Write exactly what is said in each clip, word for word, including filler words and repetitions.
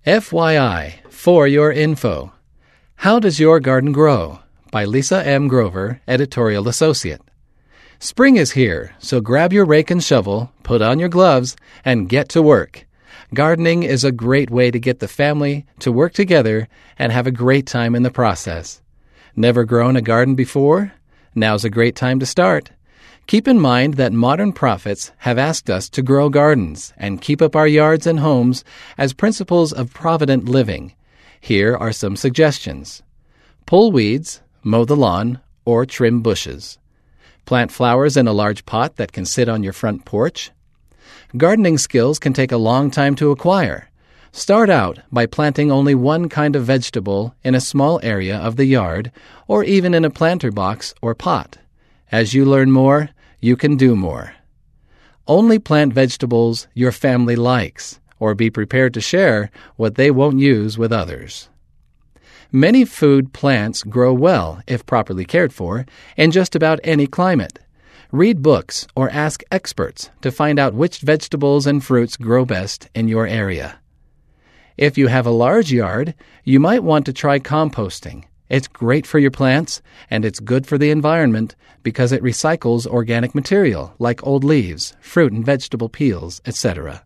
F Y I, for your info. How Does Your Garden Grow? By Lisa M. Grover, editorial associate. Spring is here, so grab your rake and shovel, put on your gloves, and get to work. Gardening is a great way to get the family to work together and have a great time in the process. Never grown a garden before? Now's a great time to start. Keep in mind that modern prophets have asked us to grow gardens and keep up our yards and homes as principles of provident living. Here are some suggestions. Pull weeds, mow the lawn, or trim bushes. Plant flowers in a large pot that can sit on your front porch. Gardening skills can take a long time to acquire. Start out by planting only one kind of vegetable in a small area of the yard, or even in a planter box or pot. As you learn more, you can do more. Only plant vegetables your family likes, or be prepared to share what they won't use with others. Many food plants grow well, if properly cared for, in just about any climate. Read books or ask experts to find out which vegetables and fruits grow best in your area. If you have a large yard, you might want to try composting. It's great for your plants, and it's good for the environment because it recycles organic material like old leaves, fruit and vegetable peels, et cetera.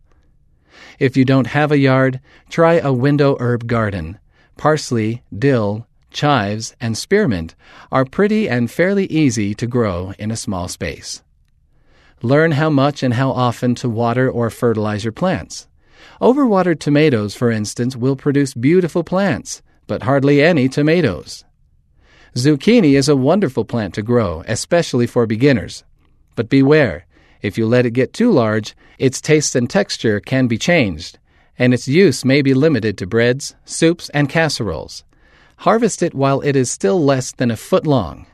If you don't have a yard, try a window herb garden. Parsley, dill, chives, and spearmint are pretty and fairly easy to grow in a small space. Learn how much and how often to water or fertilize your plants. Overwatered tomatoes, for instance, will produce beautiful plants, but hardly any tomatoes. Zucchini is a wonderful plant to grow, especially for beginners. But beware, if you let it get too large, its taste and texture can be changed, and its use may be limited to breads, soups, and casseroles. Harvest it while it is still less than a foot long.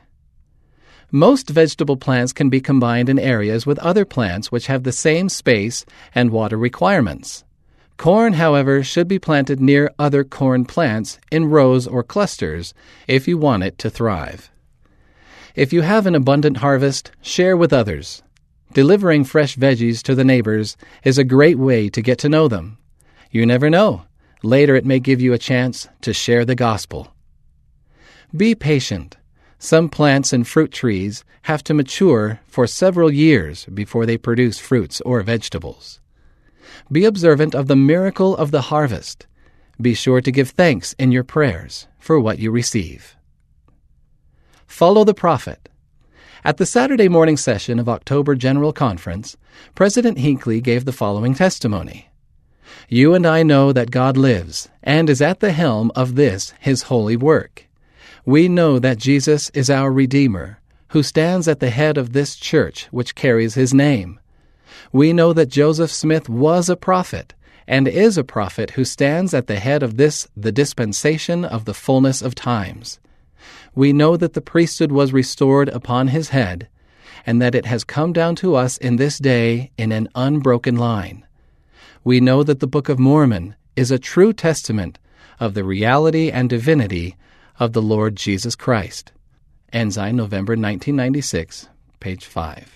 Most vegetable plants can be combined in areas with other plants which have the same space and water requirements. Corn, however, should be planted near other corn plants in rows or clusters if you want it to thrive. If you have an abundant harvest, share with others. Delivering fresh veggies to the neighbors is a great way to get to know them. You never know. Later it may give you a chance to share the gospel. Be patient. Some plants and fruit trees have to mature for several years before they produce fruits or vegetables. Be observant of the miracle of the harvest. Be sure to give thanks in your prayers for what you receive. Follow the prophet. At the Saturday morning session of October General Conference, President Hinckley gave the following testimony. You and I know that God lives and is at the helm of this, His holy work. We know that Jesus is our Redeemer, who stands at the head of this church which carries His name. We know that Joseph Smith was a prophet and is a prophet who stands at the head of this, the dispensation of the fullness of times. We know that the priesthood was restored upon his head, and that it has come down to us in this day in an unbroken line. We know that the Book of Mormon is a true testament of the reality and divinity of the Lord Jesus Christ. Ensign, November nineteen ninety-six, page five.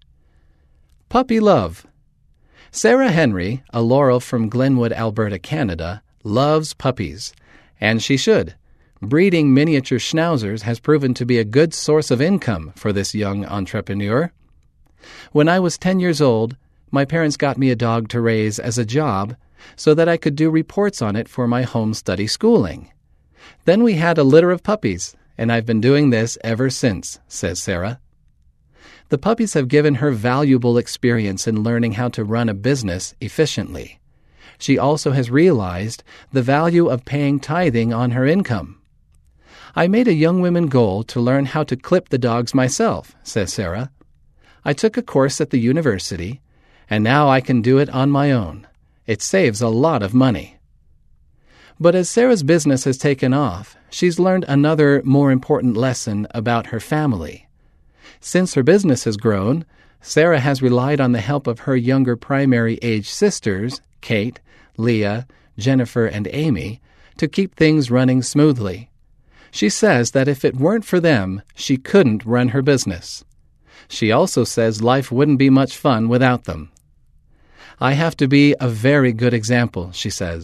Puppy love. Sarah Henry, a Laurel from Glenwood, Alberta, Canada, loves puppies, and she should. Breeding miniature schnauzers has proven to be a good source of income for this young entrepreneur. When I was ten years old, my parents got me a dog to raise as a job so that I could do reports on it for my home study schooling. Then we had a litter of puppies, and I've been doing this ever since, says Sarah. The puppies have given her valuable experience in learning how to run a business efficiently. She also has realized the value of paying tithing on her income. I made a young women goal to learn how to clip the dogs myself, says Sarah. I took a course at the university, and now I can do it on my own. It saves a lot of money. But as Sarah's business has taken off, she's learned another, more important lesson about her family. Since her business has grown, Sarah has relied on the help of her younger primary-age sisters, Kate, Leah, Jennifer, and Amy, to keep things running smoothly. She says that if it weren't for them, she couldn't run her business. She also says life wouldn't be much fun without them. I have to be a very good example, she says.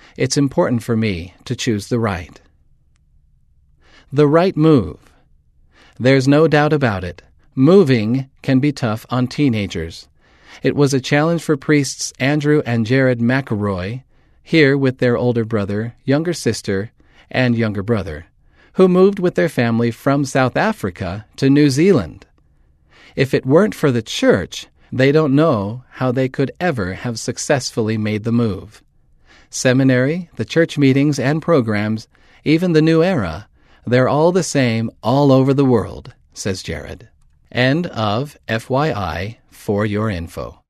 It's important for me to choose the right. The right move. There's no doubt about it. Moving can be tough on teenagers. It was a challenge for priests Andrew and Jared McElroy, here with their older brother, younger sister, and younger brother, who moved with their family from South Africa to New Zealand. If it weren't for the church, they don't know how they could ever have successfully made the move. Seminary, the church meetings and programs, even the new era, they're all the same all over the world, says Jared. End of F Y I for your info.